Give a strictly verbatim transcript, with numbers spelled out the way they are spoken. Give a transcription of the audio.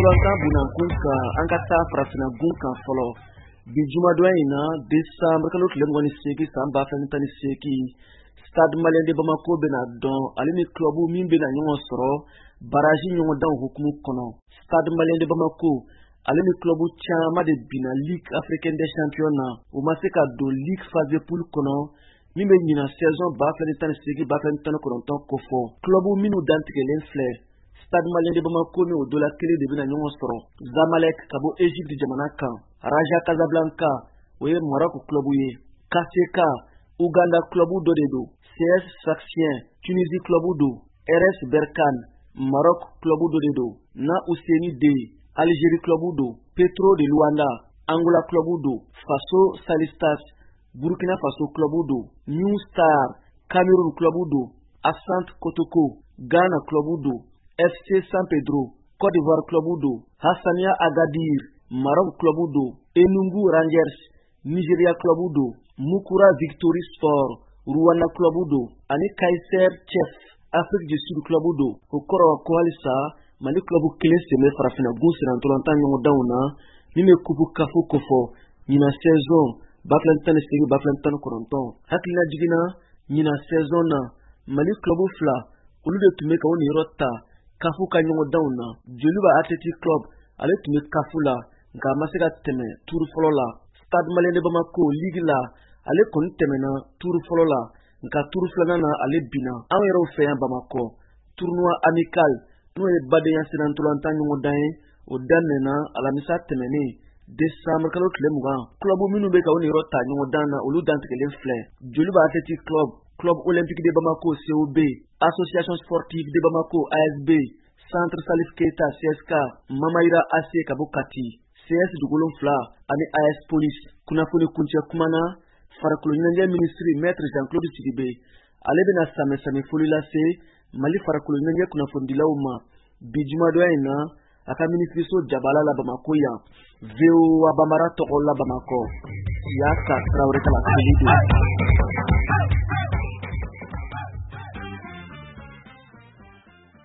Tulankan bunankunka an ka taa farafina gun kan fɔlɔ bi jumadonya in na décembre kalo tile mugan ni seegin san ba fila ni tan ni seegin Stade Malien de Bamako bɛna dɔn ale ni clubu min bɛna ɲɔgɔn sɔrɔ baraji ɲɔgɔndan hukumu kɔnɔ. Stade Malien de Bamako ale ni clubu caman de bina Ligue africaine des champions na u ma se ka don Ligue phase poule kɔnɔ min bɛ ɲina saison ba fila ni tan ni seegin ba fila ni tan ni kɔnɔntɔn ko fɔ. Clubu minnu dantigɛlen filɛ Stade Malien de Bamako ni o dola kelen de bɛna ɲɔgɔn sɔrɔ. Zamalek ka bɔ Egypte jamana kan, Raja Casablanca o ye Maroc clubu ye, K C K Uganda clubu dɔ de do, C S Sfaxien Tunisie clubu do, R S Berkane Maroc clubu dɔ de do, Na Ousseini D Algérie clubu do, Petro de Luanda Angola clubu do, Faso Salistas Burkina Faso clubu do, New Star Cameroun clubu do, Asante Kotoko Ghana clubu do, F C San Pedro Côte d'Ivoire clubu do, Hassania Agadir Maroc clubu do, Enugu Rangers Nigeria clubu do, Mukura Victory Sport Rwanda clubu do, ani Kaiser Chiefs Afrique du Sud clubu do. O kɔrɔ ko halisa Mali clubu kelen sen bɛ farafina gun sirantolantan ɲɔgɔndanw na min bɛ kupu kafo kofɔ ɲina saison ba fila ni tan ni seegin ba fila ni tan ni kɔnɔntɔn. Hakilina jiginna ɲina saison na Mali clubu fila olu de tun bɛ ka o niyɔrɔ ta kafu ka ɲɔgɔndanw na. Joliba Athletic Club ale tun bɛ kafu la nka a ma se ka tɛmɛ turu fɔlɔ la. Stade Malien de Bamako Ligue la ale kɔni tɛmɛna turu fɔlɔ la nka turu filanan na ale bina. An yɛrɛw fɛ yan Bamakɔ tournoi amical n'o ye badenya sirantolantan ɲɔgɔndan ye o daminɛna alamisa tɛmɛnen décembre kalo tile mugan. Clubu minnu bɛ ka o niyɔrɔ ta ɲɔgɔndan na olu dantigɛlen filɛ: Joliba Athletic Club, Club Olympique de Bamako C O B, Association Sportive de Bamako A S B, Centre Salif Keita C S K, Mamayira A C ka bɔ Kati, C S Dugulon fila ani A S Police. Kunnafoni kuncɛ kuma na farikolo ɲɛnajɛ minisiri Maître Jean-Claude Sidibe ale bɛna samɛsamɛ foli lase Mali farikolo ɲɛnajɛ kunnafonidilaw ma bi jumadonya in na a ka minisiriso Jabala la Bamako yan. V O A Bambara tɔgɔ la Bamakɔ Yaka Traoré ka la